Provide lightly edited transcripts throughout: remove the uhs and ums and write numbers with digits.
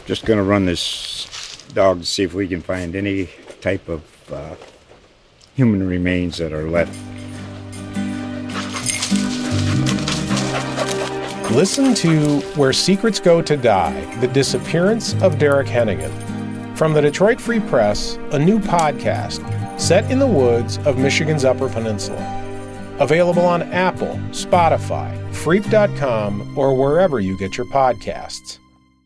Just going to run this dog to see if we can find any type of human remains that are left. Listen to Where Secrets Go to Die, The Disappearance of Derek Hennigan. From the Detroit Free Press, a new podcast set in the woods of Michigan's Upper Peninsula. Available on Apple, Spotify, Freep.com, or wherever you get your podcasts.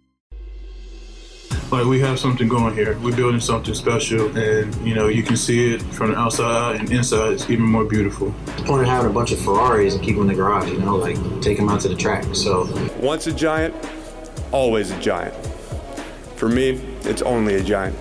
Like, we have something going here. We're building something special, and, you know, you can see it from the outside, and inside it's even more beautiful. The point of having a bunch of Ferraris and keep them in the garage, you know, like, take them out to the track, so. Once a giant, always a giant. For me, it's only a giant.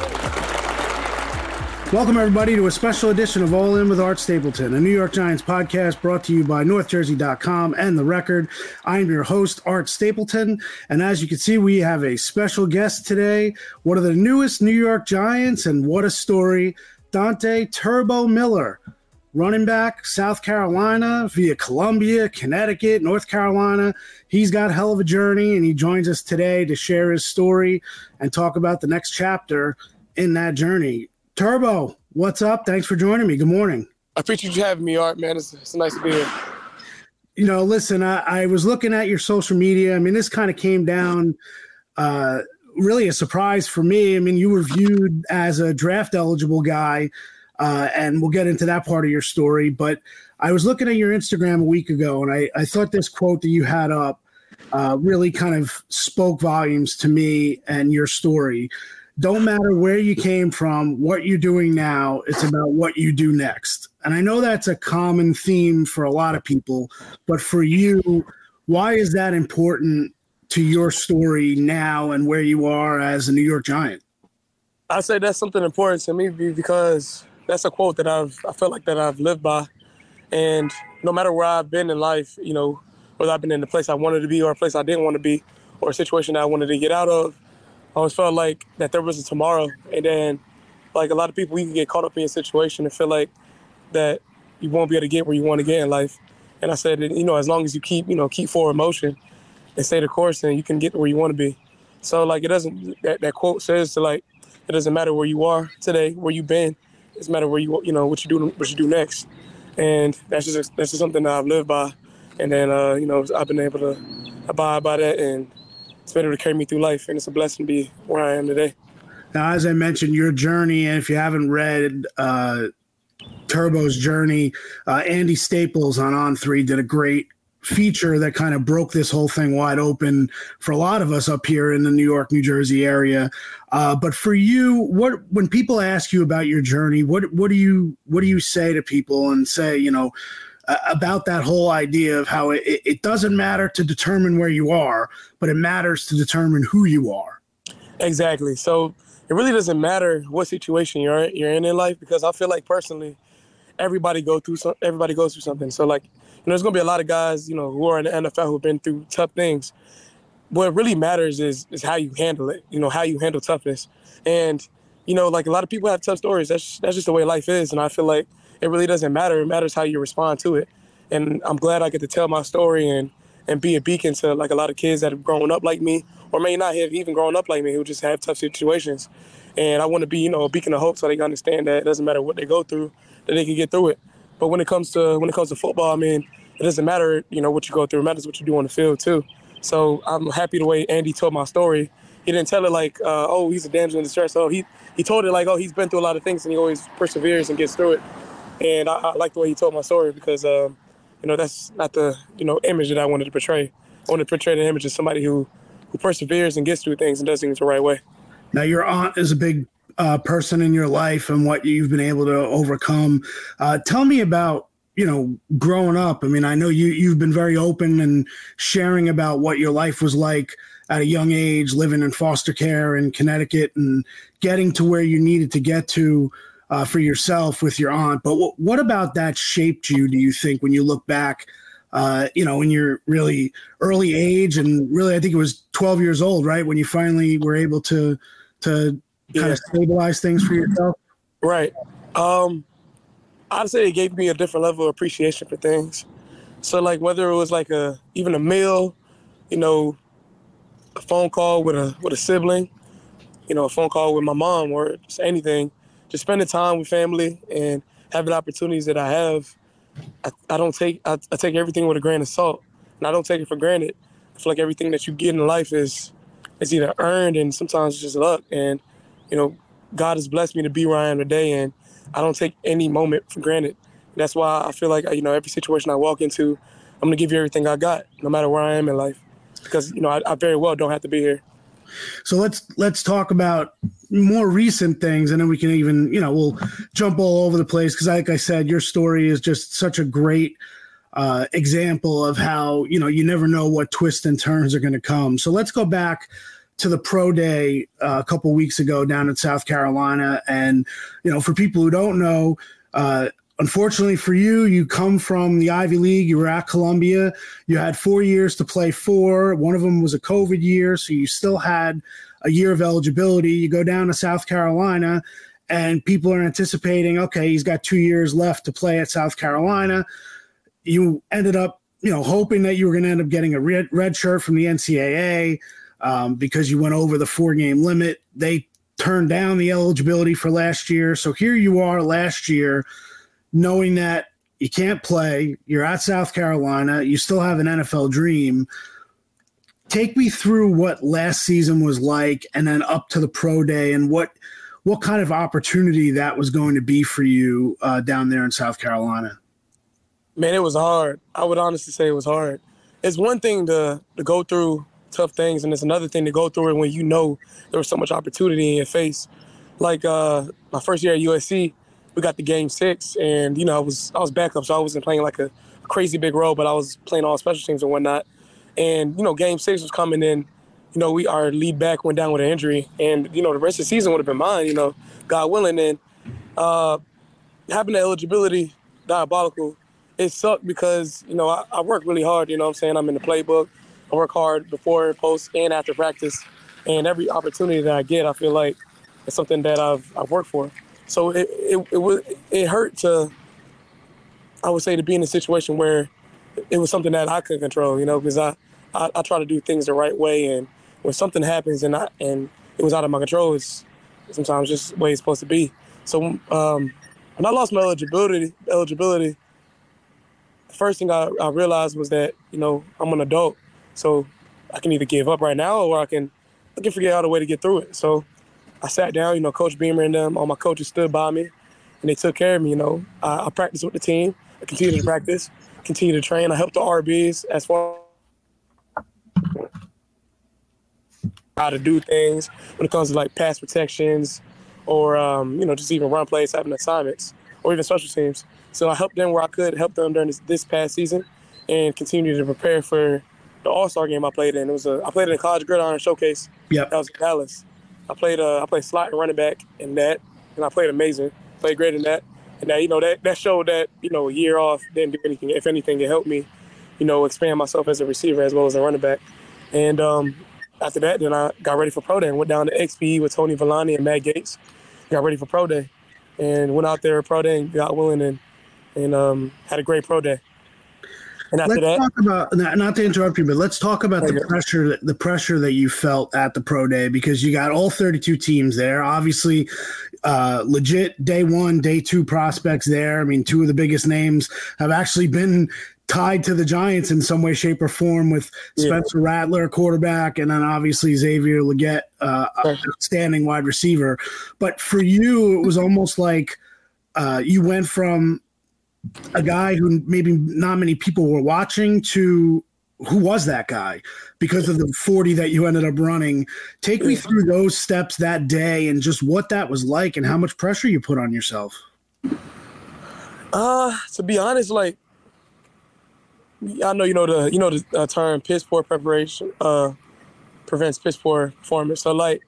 Welcome, everybody, to a special edition of All In with Art Stapleton, a New York Giants podcast brought to you by NorthJersey.com and The Record. I'm your host, Art Stapleton, and as you can see, we have a special guest today, one of the newest New York Giants, and what a story, Dante Turbo Miller, running back, South Carolina, via Columbia, Connecticut, North Carolina. He's got a hell of a journey, and he joins us today to share his story and talk about the next chapter in that journey. Turbo, what's up? Thanks for joining me. Good morning. I appreciate you having me, Art, man. It's nice to be here. You know, listen, I was looking at your social media. I mean, this kind of came down really a surprise for me. I mean, you were viewed as a draft-eligible guy, and we'll get into that part of your story. But I was looking at your Instagram a week ago, and I thought this quote that you had up really kind of spoke volumes to me and your story. Don't matter where you came from, what you're doing now, it's about what you do next. And I know that's a common theme for a lot of people, but for you, why is that important to your story now and where you are as a New York Giant? I say that's something important to me because that's a quote that I feel like that I've lived by. And no matter where I've been in life, you know, whether I've been in the place I wanted to be or a place I didn't want to be or a situation that I wanted to get out of, I always felt like that there was a tomorrow. And then, like a lot of people, you can get caught up in your situation and feel like that you won't be able to get where you want to get in life. And I said, you know, as long as you keep forward motion and stay the course, then you can get where you want to be. So, like, it doesn't, that quote says to, like, it doesn't matter where you are today, where you've been. It's matter where what you do next. And that's just something that I've lived by. And then, you know, I've been able to abide by that, and it's been able to carry me through life, and it's a blessing to be where I am today. Now, as I mentioned, your journey, and if you haven't read Turbo's journey, Andy Staples on On3 did a great feature that kind of broke this whole thing wide open for a lot of us up here in the New York, New Jersey area. But for you, when people ask you about your journey, what do you say to people and say, you know, about that whole idea of how it doesn't matter to determine where you are, but it matters to determine who you are. Exactly. So it really doesn't matter what situation you're in life, because I feel like personally, everybody goes through something. So, like, you know, there's gonna be a lot of guys, you know, who are in the NFL who've been through tough things. What really matters is how you handle it. You know, how you handle toughness. And, you know, like, a lot of people have tough stories. That's just the way life is. And I feel like it really doesn't matter. It matters how you respond to it. And I'm glad I get to tell my story and be a beacon to, like, a lot of kids that have grown up like me, or may not have even grown up like me, who just have tough situations. And I want to be, you know, a beacon of hope so they can understand that it doesn't matter what they go through, that they can get through it. But when it comes to football, I mean, it doesn't matter, you know, what you go through. It matters what you do on the field too. So I'm happy the way Andy told my story. He didn't tell it like, oh, he's a damsel in distress. So he told it like, oh, he's been through a lot of things and he always perseveres and gets through it. And I like the way he told my story because, you know, that's not the, you know, image that I wanted to portray. I wanted to portray the image of somebody who perseveres and gets through things and does things the right way. Now, your aunt is a big person in your life and what you've been able to overcome. Tell me about, you know, growing up. I mean, I know you've been very open and sharing about what your life was like at a young age, living in foster care in Connecticut and getting to where you needed to get to for yourself with your aunt. But what about that shaped you, do you think, when you look back, you know, in your really early age, and really, I think it was 12 years old, right, when you finally were able to kind of stabilize things for yourself? Right. I'd say it gave me a different level of appreciation for things. So, like, whether it was like even a meal, you know, a phone call with a sibling, a phone call with my mom or just anything, just spending time with family and having opportunities that I have, I take everything with a grain of salt, and I don't take it for granted. I feel like everything that you get in life is either earned and sometimes just luck. And, God has blessed me to be where I am today, and I don't take any moment for granted. That's why I feel like, every situation I walk into, I'm going to give you everything I got, no matter where I am in life, because, I very well don't have to be here. So let's talk about more recent things, and then we can even, we'll jump all over the place because, like I said, your story is just such a great example of how, you never know what twists and turns are going to come. So let's go back to the pro day a couple weeks ago down in South Carolina. And, for people who don't know, unfortunately for you, you come from the Ivy League. You were at Columbia. You had 4 years to play for. One of them was a COVID year, so you still had a year of eligibility. You go down to South Carolina, and people are anticipating, okay, he's got 2 years left to play at South Carolina. You ended up, hoping that you were going to end up getting a red shirt from the NCAA because you went over the 4-game limit. They turned down the eligibility for last year. So here you are last year, knowing that you can't play, you're at South Carolina, you still have an NFL dream. Take me through what last season was like and then up to the pro day and what kind of opportunity that was going to be for you down there in South Carolina. Man, it was hard. I would honestly say it was hard. It's one thing to go through tough things, and it's another thing to go through it when there was so much opportunity in your face. Like my first year at USC, we got the Game 6, and, I was backup, so I wasn't playing like a crazy big role, but I was playing all special teams and whatnot. And, Game 6 was coming in. Our lead back went down with an injury, and, the rest of the season would have been mine, God willing. And having the eligibility, diabolical. It sucked because, I work really hard, I'm in the playbook. I work hard before, post, and after practice. And every opportunity that I get, I feel like it's something that I've worked for. So it hurt to, I would say, to be in a situation where it was something that I couldn't control, because I try to do things the right way. And when something happens and it was out of my control, it's sometimes just the way it's supposed to be. So when I lost my eligibility, the first thing I realized was that, I'm an adult. So I can either give up right now or I can figure out a way to get through it. So I sat down, Coach Beamer and them, all my coaches stood by me, and they took care of me, I practiced with the team. I continued to practice, continued to train. I helped the RBs as far as how to do things when it comes to, like, pass protections or, just even run plays, having assignments, or even special teams. So I helped them where I could, help them during this past season, and continue to prepare for the All-Star game I played in. I played in a College Gridiron Showcase. Yep. That was in Dallas. I played slot and running back in that, and I played amazing. Played great in that. And that showed that, a year off didn't do anything. If anything, it helped me, expand myself as a receiver as well as a running back. And after that, then I got ready for pro day and went down to XPE with Tony Villani and Matt Gates. Got ready for pro day and went out there pro day and got willing and had a great pro day. And after let's talk about, not to interrupt you, but let's talk about the pressure that you felt at the pro day, because you got all 32 teams there. Obviously, legit day 1, day 2 prospects there. I mean, 2 of the biggest names have actually been tied to the Giants in some way, shape, or form, with Spencer Rattler, quarterback, and then obviously Xavier Legette, outstanding wide receiver. But for you, it was almost like you went from a guy who maybe not many people were watching to who was that guy because of the 40 that you ended up running. Take me through those steps that day and just what that was like and how much pressure you put on yourself. To be honest, like, I know the term piss poor preparation prevents piss poor performance. So like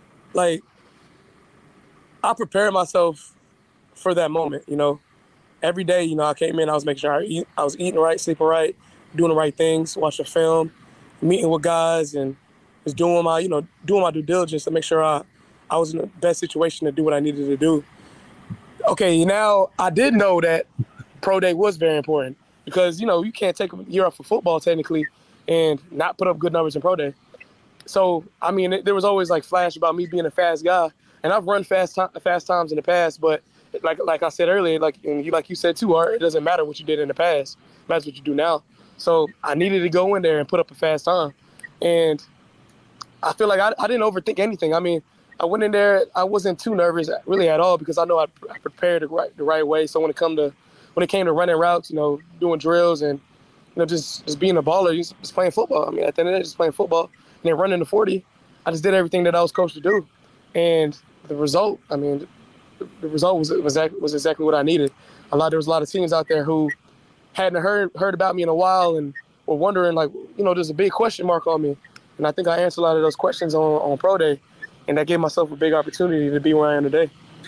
I prepared myself for that moment, Every day, I came in, I was making sure I was eating right, sleeping right, doing the right things, watching film, meeting with guys, and just doing my due diligence to make sure I was in the best situation to do what I needed to do. Okay, now I did know that pro day was very important because, you can't take a year off of football technically and not put up good numbers in pro day. So, I mean, there was always like flash about me being a fast guy, and I've run fast times in the past. But like I said earlier, like you said too, Art, it doesn't matter what you did in the past; it matters what you do now. So I needed to go in there and put up a fast time, and I feel like I didn't overthink anything. I mean, I went in there, I wasn't too nervous really at all because I know I prepared the right way. So when it came to running routes, doing drills and just being a baller, just playing football. I mean, at the end of the day, just playing football. And then running the 40, I just did everything that I was coached to do. And the result, I mean, the result was exactly what I needed. There was a lot of teams out there who hadn't heard about me in a while and were wondering, like, there's a big question mark on me. And I think I answered a lot of those questions on Pro Day, and that gave myself a big opportunity to be where I am today.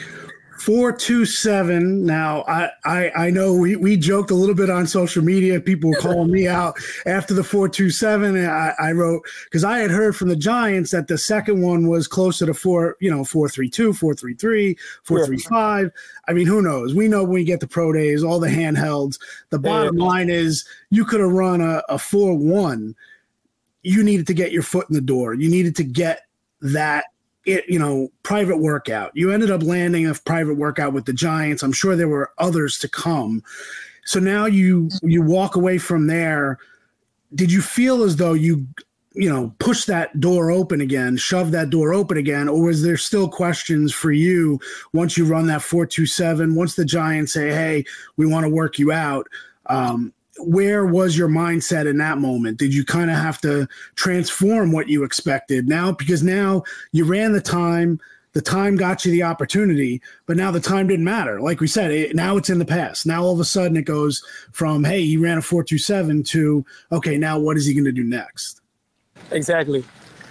4.27. Now, I know we joked a little bit on social media. People were calling me out after the 4.27. And I wrote, because I had heard from the Giants that the second one was closer to 4.32, 4.33, 4.35. I mean, who knows? We know when we get to pro days, all the handhelds. The bottom line is you could have run a 4.1. You needed to get your foot in the door. You needed to get that private workout. You ended up landing a private workout with the Giants. I'm sure there were others to come. So now you walk away from there. Did you feel as though you push that door open again, shove that door open again, or was there still questions for you once you run that 4.27, once the Giants say, hey, we want to work you out? Where was your mindset in that moment? Did you kind of have to transform what you expected now? Because now you ran the time got you the opportunity, but now the time didn't matter. Like we said, now it's in the past. Now all of a sudden it goes from, hey, he ran a 4.27 to, okay, now what is he going to do next? Exactly.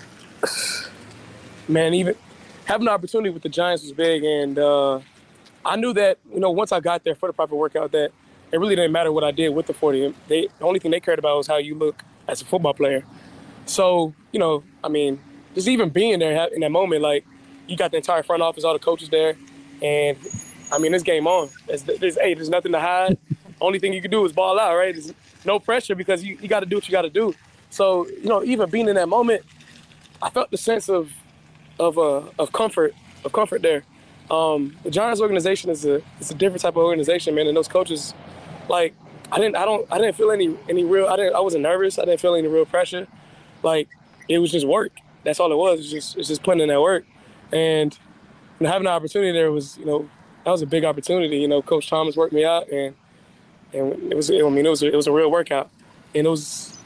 Man, even having the opportunity with the Giants was big, and I knew that, once I got there for the proper workout, that it really didn't matter what I did with the 40. The only thing they cared about was how you look as a football player. So, I mean, just even being there in that moment, like, you got the entire front office, all the coaches there, and, I mean, it's game on. There's nothing to hide. Only thing you can do is ball out, right? There's no pressure because you got to do what you got to do. So, even being in that moment, I felt the sense of comfort there. The Giants organization is a different type of organization, man, and those coaches, like, I didn't feel any real. I wasn't nervous. I didn't feel any real pressure. Like, it was just work. That's all it was. It's just putting in that work, and having the opportunity there was, that was a big opportunity. Coach Thomas worked me out, and it was a real workout, and it was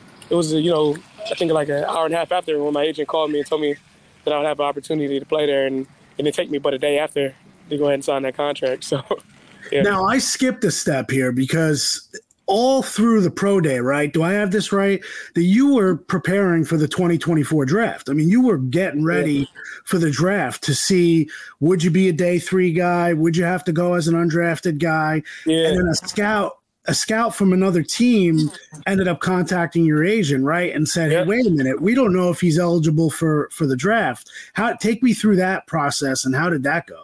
I think like an hour and a half after when my agent called me and told me that I would have an opportunity to play there, and it didn't take me but a day after to go ahead and sign that contract. So. Yeah. Now, I skipped a step here because all through the pro day, right? Do I have this right? That you were preparing for the 2024 draft. I mean, you were getting ready for the draft to see, would you be a day 3 guy? Would you have to go as an undrafted guy? Yeah. And then a scout from another team ended up contacting your agent, right? And said, hey, wait a minute, we don't know if he's eligible for the draft. Take me through that process, and how did that go?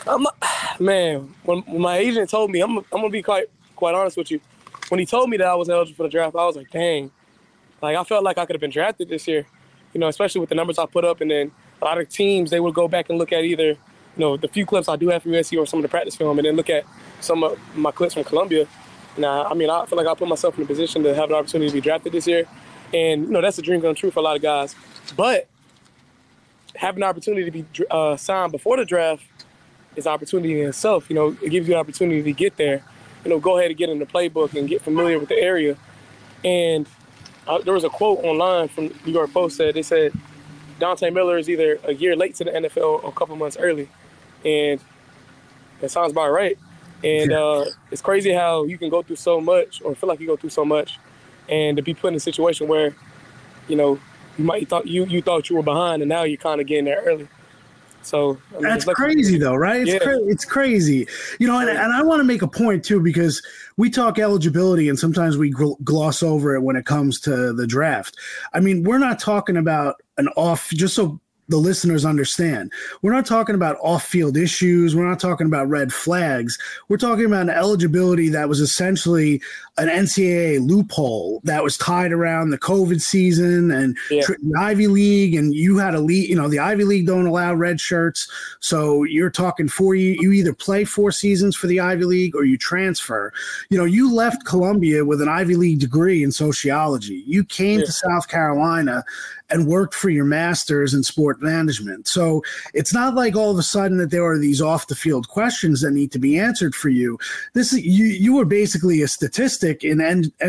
Man, when my agent told me, I'm gonna be quite honest with you. When he told me that I was eligible for the draft, I was like, dang. Like, I felt like I could have been drafted this year, especially with the numbers I put up. And then a lot of teams, they would go back and look at either, the few clips I do have from USC or some of the practice film, and then look at some of my clips from Columbia. And I feel like I put myself in a position to have an opportunity to be drafted this year. And, that's a dream come true for a lot of guys. But having the opportunity to be signed before the draft is an opportunity in itself. It gives you an opportunity to get there, go ahead and get in the playbook and get familiar with the area. And there was a quote online from New York Post they said, Dante Miller is either a year late to the NFL or a couple months early. And that sounds about right. And it's crazy how you can go through so much, or feel like you go through so much, and to be put in a situation where, you thought you were behind, and now you're kind of getting there early. So that's crazy, though, right? It's crazy, and I want to make a point too, because we talk eligibility and sometimes we gloss over it when it comes to the draft. I mean, we're not talking about just so the listeners understand. We're not talking about off-field issues. We're not talking about red flags. We're talking about an eligibility that was essentially an NCAA loophole that was tied around the COVID season and the Ivy League. And you had a league, the Ivy League don't allow red shirts. So you're talking you either play 4 seasons for the Ivy League or you transfer. You left Columbia with an Ivy League degree in sociology. You came to South Carolina and worked for your master's in sport management. So it's not like all of a sudden that there are these off the field questions that need to be answered for you. You were basically a statistic in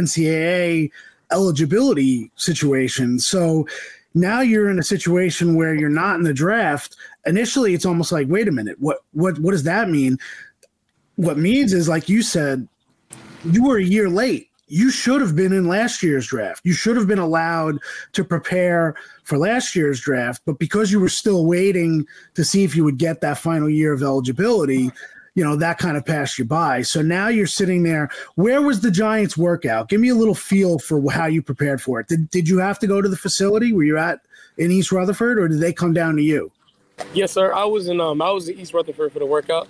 NCAA eligibility situation. So now you're in a situation where you're not in the draft. Initially, it's almost like, wait a minute, what does that mean? What it means is, like you said, you were a year late. You should have been in last year's draft. You should have been allowed to prepare for last year's draft, but because you were still waiting to see if you would get that final year of eligibility, that kind of passed you by. So now you're sitting there. Where was the Giants workout? Give me a little feel for how you prepared for it. Did you have to go to the facility where you're in East Rutherford, or did they come down to you? Yes, sir. I was in East Rutherford for the workout.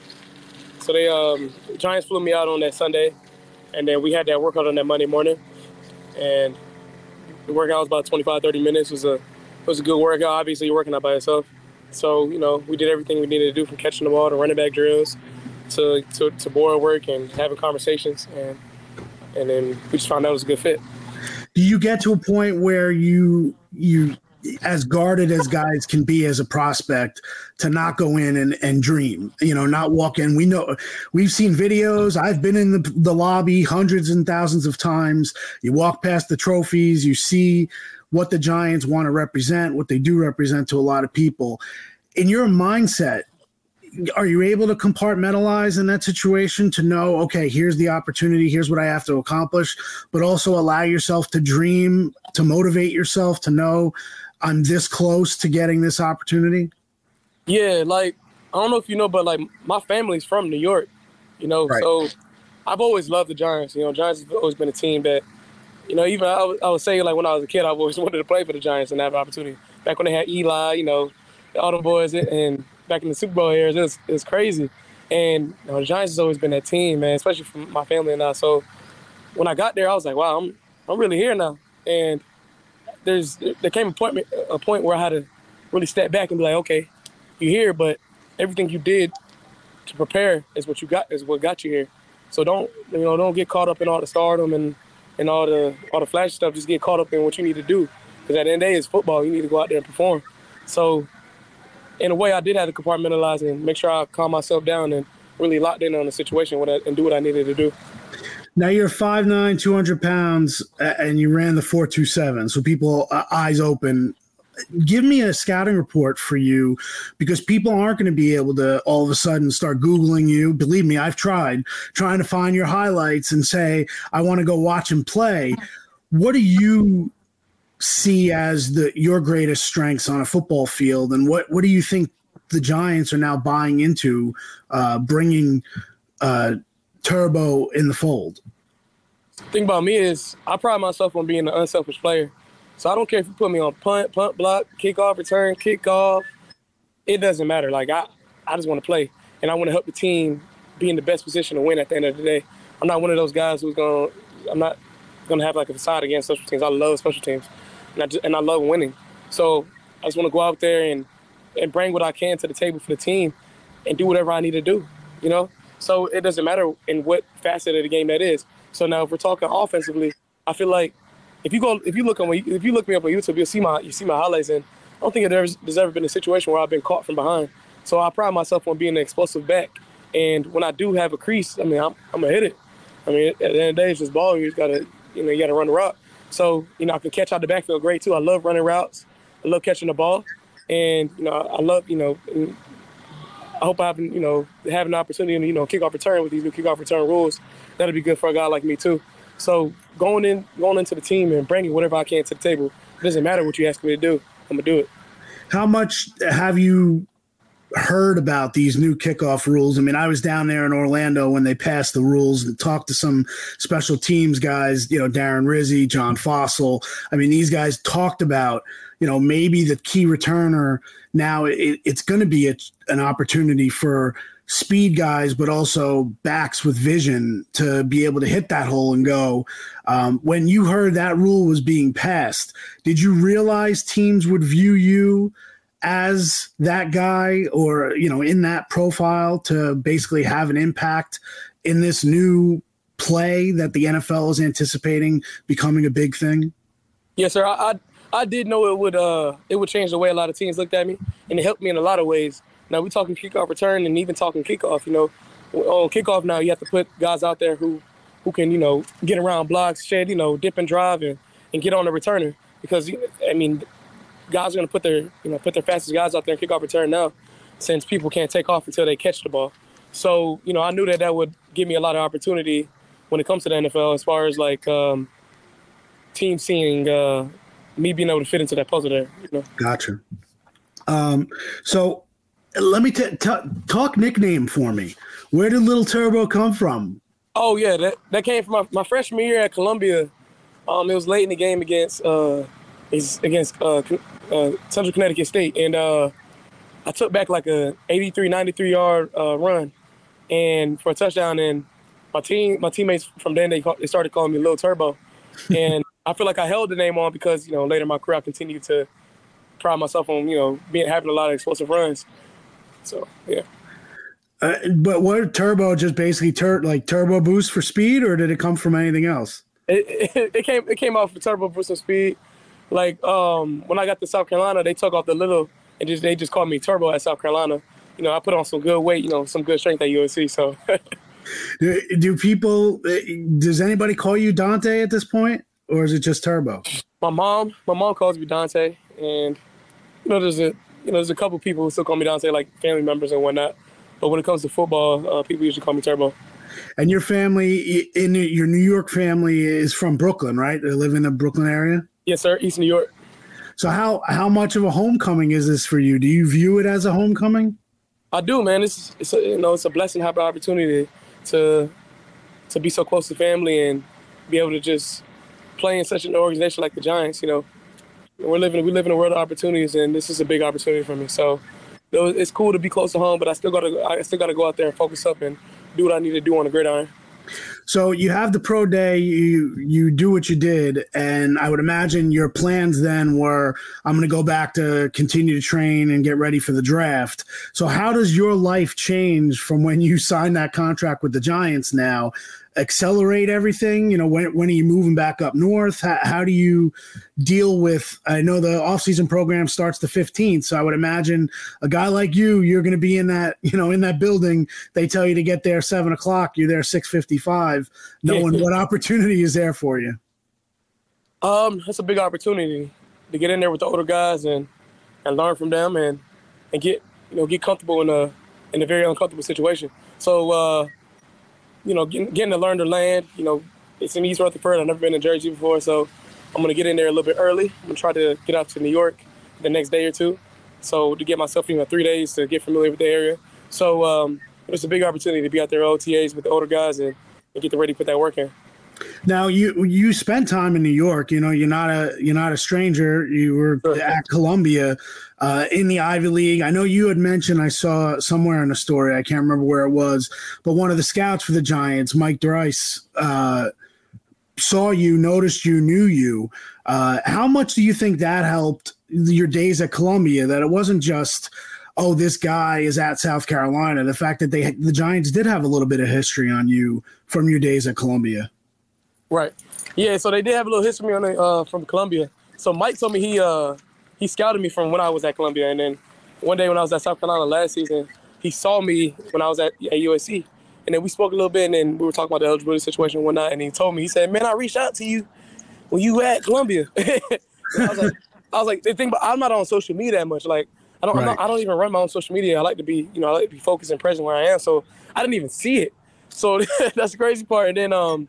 So the Giants flew me out on that Sunday. And then we had that workout on that Monday morning. And the workout was about 25, 30 minutes. It was a good workout. Obviously, you're working out by yourself. So, we did everything we needed to do, from catching the ball to running back drills to board work and having conversations. And then we just found out it was a good fit. Do you get to a point where you as guarded as guys can be as a prospect, to not go in and dream, not walk in? We've seen videos. I've been in the lobby hundreds and thousands of times. You walk past the trophies, you see what the Giants want to represent, what they do represent to a lot of people. In your mindset, are you able to compartmentalize in that situation to know, okay, here's the opportunity, here's what I have to accomplish, but also allow yourself to dream, to motivate yourself to know I'm this close to getting this opportunity? Yeah, I don't know if you know, but my family's from New York, right. So I've always loved the Giants. Giants have always been a team that, even I was saying, when I was a kid, I've always wanted to play for the Giants and have an opportunity. Back when they had Eli, all the boys, and back in the Super Bowl years, it was crazy. And the Giants has always been that team, man, especially for my family and I. So when I got there, I was like, wow, I'm really here now. And there came a point where I had to really step back and be like, okay, you're here, but everything you did to prepare is what got you here. So don't get caught up in all the stardom and all the flashy stuff. Just get caught up in what you need to do. Because at the end of the day, it's football. You need to go out there and perform. So in a way, I did have to compartmentalize and make sure I calm myself down and really locked in on the situation and do what I needed to do. Now you're 5'9", 200 pounds, and you ran the 4.27. So people, eyes open. Give me a scouting report for you, because people aren't going to be able to all of a sudden start Googling you. Believe me, I've trying to find your highlights and say, I want to go watch him play. What do you see as your greatest strengths on a football field, and what do you think the Giants are now buying into, bringing Turbo in the fold? The thing about me is I pride myself on being an unselfish player. So I don't care if you put me on punt, block, kickoff, return, kickoff. It doesn't matter. I just want to play, and I want to help the team be in the best position to win at the end of the day. I'm not one of those guys I'm not going to have a facade against special teams. I love special teams, and I love winning. So I just want to go out there and bring what I can to the table for the team and do whatever I need to do, So it doesn't matter in what facet of the game that is. So now if we're talking offensively, I feel like if you look me up on YouTube, you see my highlights, and I don't think there's ever been a situation where I've been caught from behind. So I pride myself on being an explosive back, and when I do have a crease, I'm gonna hit it. At the end of the day, it's just ball. You just gotta run the route. So I can catch out the backfield great too. I love running routes. I love catching the ball, and I love I hope I have an opportunity to kickoff return with these new kickoff return rules. That'll be good for a guy like me too. So going into the team and bringing whatever I can to the table, it doesn't matter what you ask me to do, I'm gonna do it. How much have you heard about these new kickoff rules? I was down there in Orlando when they passed the rules and talked to some special teams guys, Darren Rizzi, John Fossil. These guys talked about, maybe the key returner now it's going to be an opportunity for speed guys, but also backs with vision to be able to hit that hole and go. When you heard that rule was being passed, did you realize teams would view you as that guy or, in that profile to basically have an impact in this new play that the NFL is anticipating becoming a big thing? Yes, sir. I did know it would change the way a lot of teams looked at me, and it helped me in a lot of ways. Now we're talking kickoff return and even talking kickoff. On kickoff now you have to put guys out there who can get around blocks, shed, dip and drive and get on the returner, because guys are going to put their fastest guys out there in kickoff return now, since people can't take off until they catch the ball. So I knew that would give me a lot of opportunity when it comes to the NFL, as far as teams seeing me being able to fit into that puzzle there. Gotcha. So let me talk nickname for me. Where did Little Turbo come from? Oh yeah, that came from my freshman year at Columbia. It was late in the game against Central Connecticut State, and I took back like a 93 yard run, and for a touchdown. And my teammates from then they started calling me Little Turbo, and I feel like I held the name on because later in my career I continued to pride myself on having a lot of explosive runs. So yeah. But what turbo just basically turbo boost for speed, or did it come from anything else? It came off for turbo boost and speed. When I got to South Carolina, they took off the little and they just called me Turbo at South Carolina. I put on some good weight, some good strength at USC. So. Does anybody call you Dante at this point, or is it just Turbo? My mom calls me Dante, and there's a couple people who still call me Dante, like family members and whatnot. But when it comes to football, people usually call me Turbo. And your family, your New York family, is from Brooklyn, right? They live in the Brooklyn area? Yes, sir. East New York. So how much of a homecoming is this for you? Do you view it as a homecoming? I do, man. It's a blessing to have the opportunity to be so close to family and be able to just play in such an organization like the Giants. We live in a world of opportunities, and this is a big opportunity for me. So it's cool to be close to home, but I still gotta go out there and focus up and do what I need to do on the gridiron. So you have the pro day, you do what you did, and I would imagine your plans then were, I'm going to go back to continue to train and get ready for the draft. So how does your life change from when you signed that contract with the Giants now? Accelerate everything? When are you moving back up north? How do you deal with, I know the offseason program starts the 15th, so I would imagine a guy like you're going to be in that, in that building. They tell you to get there 7:00, you're there 6:55, knowing what opportunity is there for you. That's a big opportunity to get in there with the older guys and learn from them and get comfortable in a very uncomfortable situation. So getting to learn the land, it's in East Rutherford. I've never been in Jersey before, so I'm going to get in there a little bit early. I'm going to try to get out to New York the next day or two, so to get myself 3 days to get familiar with the area. So it's a big opportunity to be out there OTAs with the older guys and get ready to put that work in. Now you spent time in New York. You're not a stranger. You were at Columbia in the Ivy League. I know you had mentioned, I saw somewhere in a story, I can't remember where it was, but one of the scouts for the Giants, Mike Dreiss, saw you, noticed you, knew you. How much do you think that helped your days at Columbia, that it wasn't just, oh, this guy is at South Carolina, the fact that the Giants did have a little bit of history on you from your days at Columbia? Right. Yeah, so they did have a little history on from Columbia. So Mike told me he scouted me from when I was at Columbia, and then one day when I was at South Carolina last season, he saw me when I was at USC. And then we spoke a little bit, and then we were talking about the eligibility situation and whatnot, and he told me, he said, man, I reached out to you when you were at Columbia. I was like, the thing, but I'm not on social media that much. Like, I don't even run my own social media. I like to be focused and present where I am. So I didn't even see it. So that's the crazy part. And then,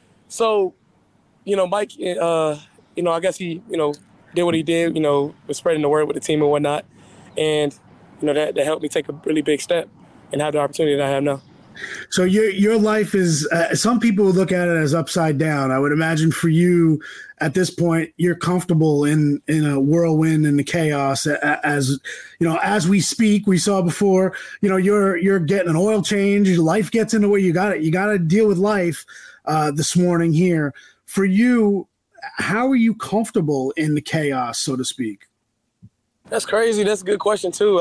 Mike, I guess he, did what he did, was spreading the word with the team and whatnot. And, that helped me take a really big step and have the opportunity that I have now. So your life is some people would look at it as upside down. I would imagine for you at this point, you're comfortable in a whirlwind and the chaos. As you know, as we speak, we saw before. You know, you're getting an oil change. Your life gets in the way. You got to deal with life. This morning here for you, how are you comfortable in the chaos, so to speak? That's crazy. That's a good question too.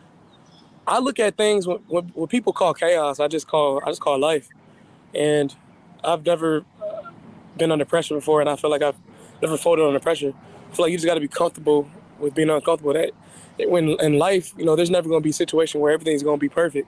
I look at things what people call chaos. I just call life, and I've never been under pressure before, and I feel like I've never folded under pressure. I feel like you just got to be comfortable with being uncomfortable. That when in life, you know, there's never going to be a situation where everything's going to be perfect.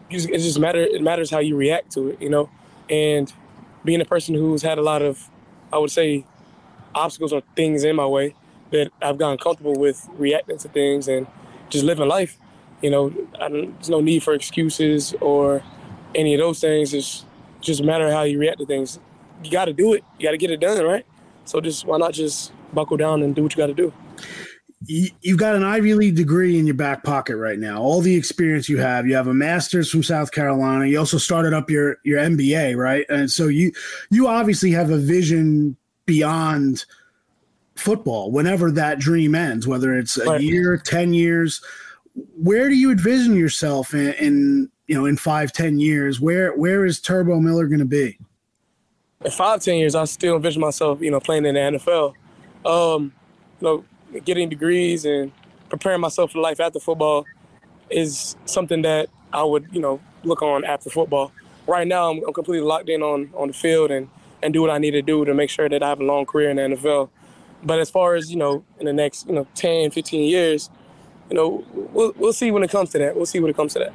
It matters how you react to it, you know. And being a person who's had a lot of, I would say, obstacles or things in my way, that I've gotten comfortable with reacting to things and just living life. You know, there's no need for excuses or any of those things. It's just a matter of how you react to things. You got to do it. You got to get it done, right? So why not just buckle down and do what you got to do? You've got an Ivy League degree in your back pocket right now. All the experience you have a master's from South Carolina. You also started up your MBA, right? And so you obviously have a vision beyond football whenever that dream ends, whether it's a year, 10 years. Where do you envision yourself in 5-10 years? Where is Turbo Miller going to be? In 5-10 years, I still envision myself, playing in the NFL. Getting degrees and preparing myself for life after football is something that I would, look on after football. Right now, I'm completely locked in on the field and do what I need to do to make sure that I have a long career in the NFL. But as far as, in the next, 10, 15 years, we'll see when it comes to that. We'll see when it comes to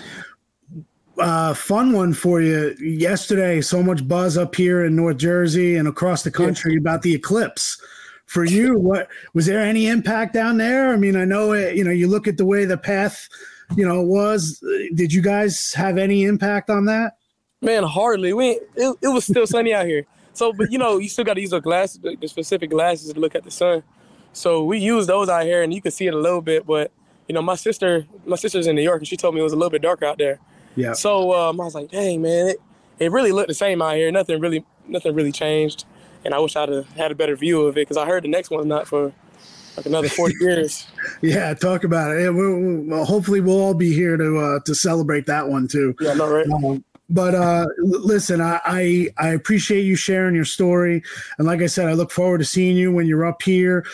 that. Fun one for you. Yesterday, so much buzz up here in North Jersey and across the country about the eclipse. For you, what was there any impact down there? I mean, I know it, you look at the way the path, was. Did you guys have any impact on that? Man, hardly. It was still sunny out here. So, but you still got to use the glasses, the specific glasses to look at the sun. So we use those out here, and you can see it a little bit. But my sister's in New York, and she told me it was a little bit darker out there. Yeah. So I was like, dang, man, it really looked the same out here. Nothing really changed. And I wish I'd have had a better view of it because I heard the next one's not for like another 40 years. Yeah, talk about it. Well, hopefully we'll all be here to celebrate that one too. Yeah, no, right. But listen, I appreciate you sharing your story, and like I said, I look forward to seeing you when you're up here.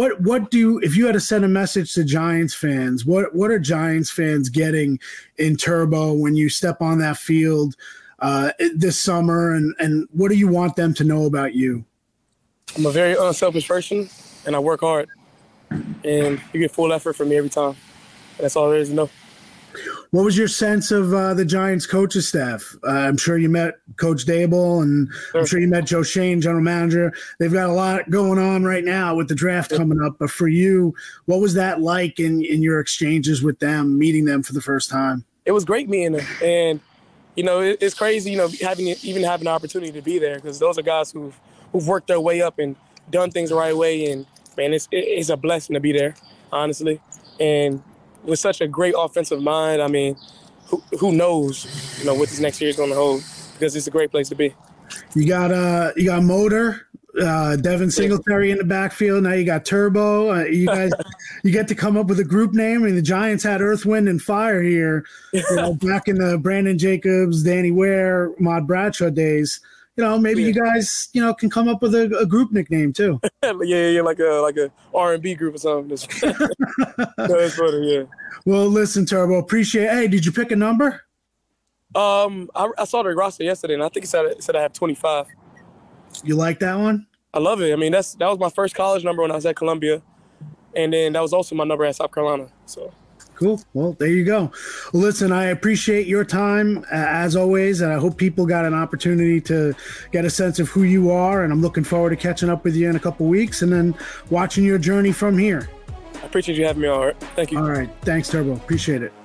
If you had to send a message to Giants fans, what are Giants fans getting in Turbo when you step on that field this summer, and what do you want them to know about you? I'm a very unselfish person, and I work hard, and you get full effort from me every time. That's all there is to know. What was your sense of the Giants coaching staff? I'm sure you met Coach Dable, and I'm sure you met Joe Shane, general manager. They've got a lot going on right now with the draft coming up. But for you, what was that like in your exchanges with them, meeting them for the first time? It was great meeting them, and it's crazy, having the opportunity to be there because those are guys who've worked their way up and done things the right way, and man, it's a blessing to be there, honestly, and with such a great offensive mind. I mean, who knows, what this next year is going to hold because it's a great place to be. You got Motor, Devin Singletary in the backfield. Now you got Turbo. You guys, you get to come up with a group name. I mean, the Giants had Earth, Wind, and Fire here, back in the Brandon Jacobs, Danny Ware, Mod Bradshaw days. Maybe you guys, can come up with a group nickname too. yeah, like a R&B group or something. That's funny, yeah. Well, listen, Turbo, appreciate it. Hey, did you pick a number? I saw the roster yesterday, and I think it said I have 25. You like that one? I love it. I mean, that was my first college number when I was at Columbia, and then that was also my number at South Carolina. So. Cool. Well, there you go. Well, listen, I appreciate your time as always, and I hope people got an opportunity to get a sense of who you are, and I'm looking forward to catching up with you in a couple weeks and then watching your journey from here. I appreciate you having me on. All right. Thank you. All right. Thanks, Turbo. Appreciate it.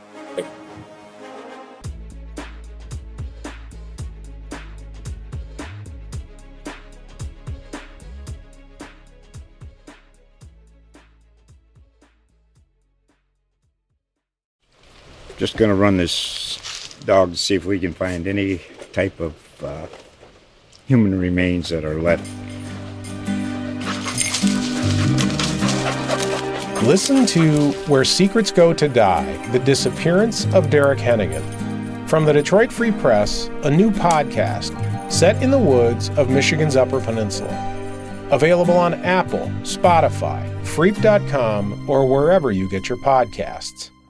Just going to run this dogs, see if we can find any type of human remains that are left. Listen to Where Secrets Go to Die, The Disappearance of Derek Hennigan. From the Detroit Free Press, a new podcast set in the woods of Michigan's Upper Peninsula. Available on Apple, Spotify, Freep.com, or wherever you get your podcasts.